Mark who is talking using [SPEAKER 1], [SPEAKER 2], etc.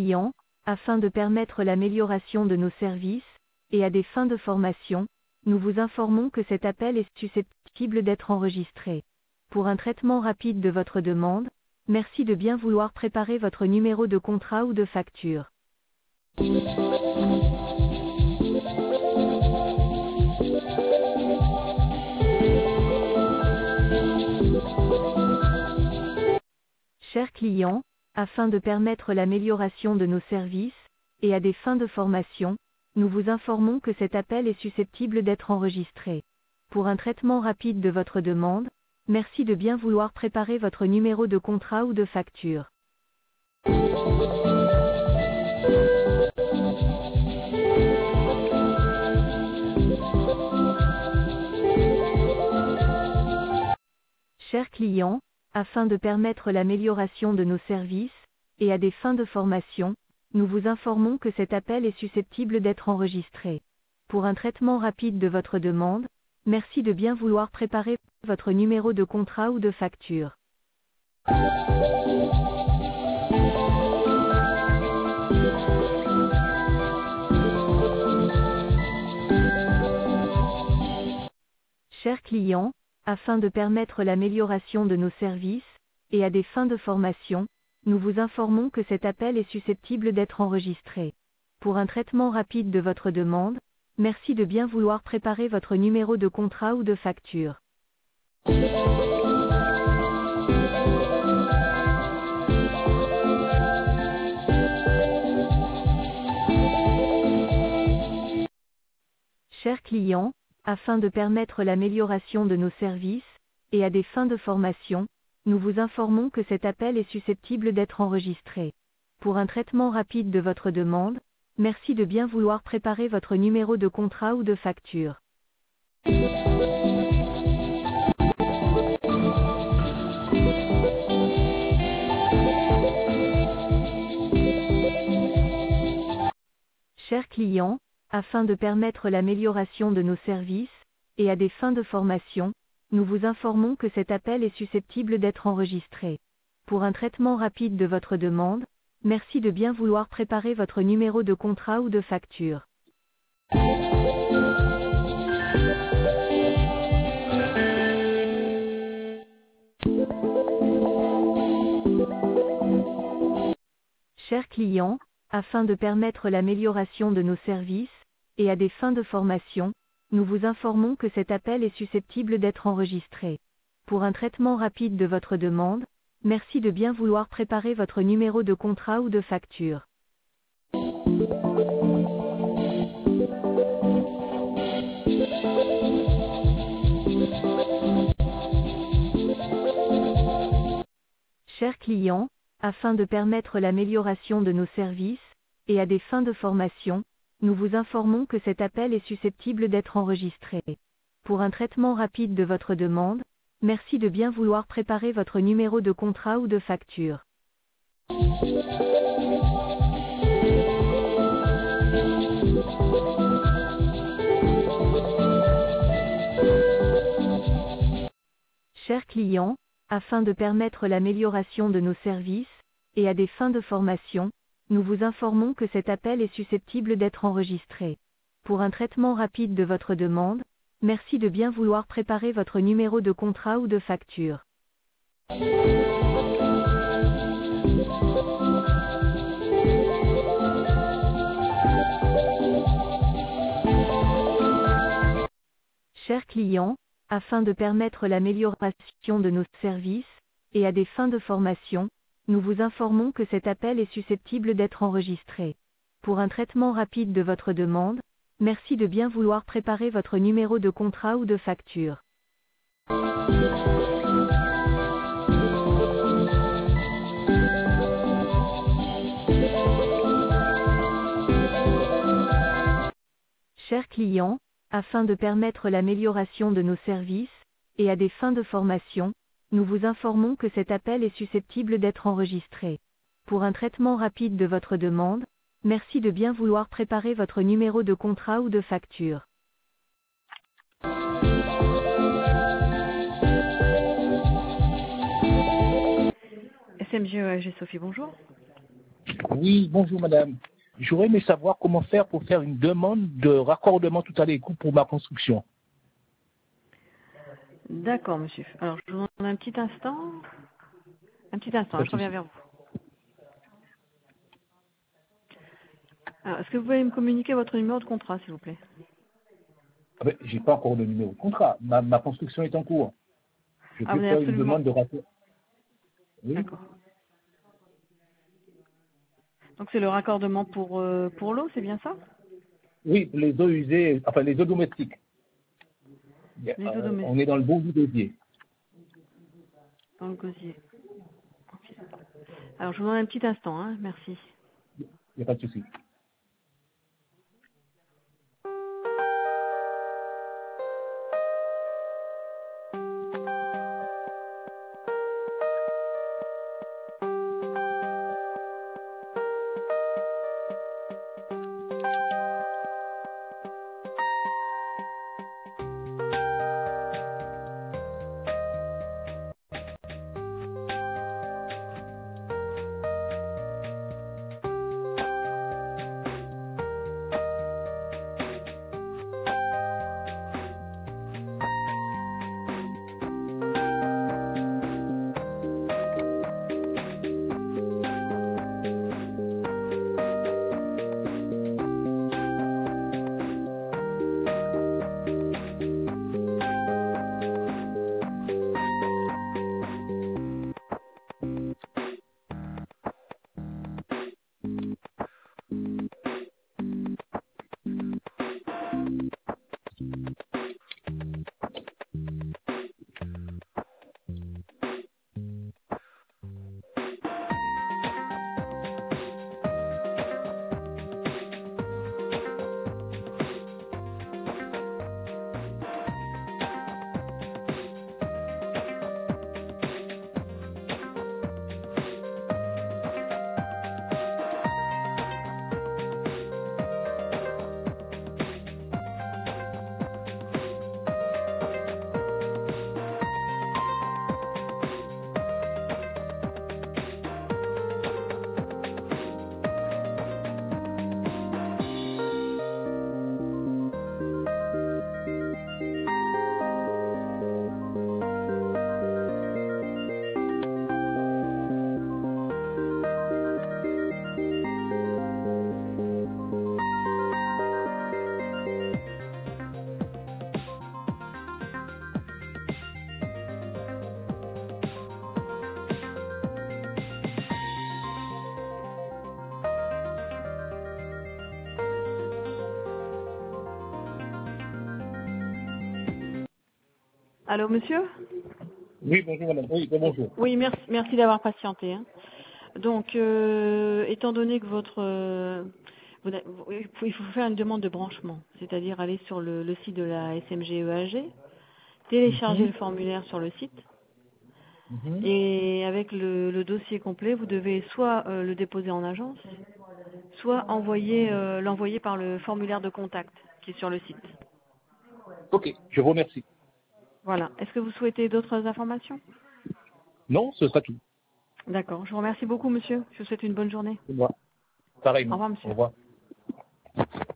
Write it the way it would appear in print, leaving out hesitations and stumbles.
[SPEAKER 1] clients, afin de permettre l'amélioration de nos services, et à des fins de formation, nous vous informons que cet appel est susceptible d'être enregistré. Pour un traitement rapide de votre demande, merci de bien vouloir préparer votre numéro de contrat ou de facture. Chers clients, afin de permettre l'amélioration de nos services, et à des fins de formation, nous vous informons que cet appel est susceptible d'être enregistré. Pour un traitement rapide de votre demande, merci de bien vouloir préparer votre numéro de contrat ou de facture. Chers clients, afin de permettre l'amélioration de nos services, et à des fins de formation, nous vous informons que cet appel est susceptible d'être enregistré. Pour un traitement rapide de votre demande, merci de bien vouloir préparer votre numéro de contrat ou de facture. Chers clients, afin de permettre l'amélioration de nos services, et à des fins de formation, nous vous informons que cet appel est susceptible d'être enregistré. Pour un traitement rapide de votre demande, merci de bien vouloir préparer votre numéro de contrat ou de facture. Chers clients, afin de permettre l'amélioration de nos services, et à des fins de formation, nous vous informons que cet appel est susceptible d'être enregistré. Pour un traitement rapide de votre demande, merci de bien vouloir préparer votre numéro de contrat ou de facture. Chers clients, afin de permettre l'amélioration de nos services, et à des fins de formation, nous vous informons que cet appel est susceptible d'être enregistré. Pour un traitement rapide de votre demande, merci de bien vouloir préparer votre numéro de contrat ou de facture. Chers clients, afin de permettre l'amélioration de nos services, et à des fins de formation, nous vous informons que cet appel est susceptible d'être enregistré. Pour un traitement rapide de votre demande, merci de bien vouloir préparer votre numéro de contrat ou de facture. Chers clients, afin de permettre l'amélioration de nos services, et à des fins de formation, nous vous informons que cet appel est susceptible d'être enregistré. Pour un traitement rapide de votre demande, merci de bien vouloir préparer votre numéro de contrat ou de facture. Chers clients, afin de permettre l'amélioration de nos services, et à des fins de formation, nous vous informons que cet appel est susceptible d'être enregistré. Pour un traitement rapide de votre demande, merci de bien vouloir préparer votre numéro de contrat ou de facture. Chers clients, afin de permettre l'amélioration de nos services, et à des fins de formation, nous vous informons que cet appel est susceptible d'être enregistré. Pour un traitement rapide de votre demande, merci de bien vouloir préparer votre numéro de contrat ou de facture. Chers clients, afin de permettre l'amélioration de nos services, et à des fins de formation, nous vous informons que cet appel est susceptible d'être enregistré. Pour un traitement rapide de votre demande, merci de bien vouloir préparer votre numéro de contrat ou de facture.
[SPEAKER 2] SMG OAG Sophie, bonjour. Oui, bonjour madame. J'aurais aimé savoir comment faire pour faire une demande de raccordement tout à l'écoute pour ma construction.
[SPEAKER 3] D'accord, monsieur. Alors, je vous demande un petit instant. Un petit instant,
[SPEAKER 2] Pas de
[SPEAKER 3] je reviens
[SPEAKER 2] souci.
[SPEAKER 3] vers vous. Alors, est-ce que vous pouvez me communiquer votre numéro de contrat, s'il vous plaît?
[SPEAKER 2] Ah ben, j'ai pas encore de numéro de contrat. Ma construction est en cours. Je
[SPEAKER 3] Ah,
[SPEAKER 2] peux
[SPEAKER 3] vous avez
[SPEAKER 2] faire une
[SPEAKER 3] absolument...
[SPEAKER 2] demande de raccordement. Oui.
[SPEAKER 3] D'accord. Donc, c'est le raccordement pour l'eau, c'est bien ça?
[SPEAKER 2] Oui, pour les eaux usées, enfin les eaux domestiques.
[SPEAKER 3] Les eaux
[SPEAKER 2] On est
[SPEAKER 3] domestiques,
[SPEAKER 2] dans le bon du dossier.
[SPEAKER 3] dans le gosier. Ok. Alors, je vous demande un petit instant, hein. Merci.
[SPEAKER 2] Il n'y a pas de souci.
[SPEAKER 3] Allô, monsieur?
[SPEAKER 2] Oui, bonjour madame. Oui, bonjour.
[SPEAKER 3] Oui, merci d'avoir patienté, hein. Donc, étant donné que il faut faire une demande de branchement, c'est-à-dire aller sur le site de la SMG-EAG, télécharger
[SPEAKER 2] Mhm,
[SPEAKER 3] le formulaire sur le site,
[SPEAKER 2] mhm.
[SPEAKER 3] et avec le dossier complet, vous devez soit le déposer en agence, soit l'envoyer par le formulaire de contact qui est sur le site.
[SPEAKER 2] Ok, je vous remercie.
[SPEAKER 3] Voilà. Est-ce que vous souhaitez d'autres informations?
[SPEAKER 2] Non, ce sera tout.
[SPEAKER 3] D'accord. Je vous remercie beaucoup, monsieur. Je vous souhaite une bonne journée.
[SPEAKER 2] C'est moi.
[SPEAKER 3] Au
[SPEAKER 2] Pareillement.
[SPEAKER 3] revoir,
[SPEAKER 2] Au
[SPEAKER 3] monsieur.
[SPEAKER 2] revoir.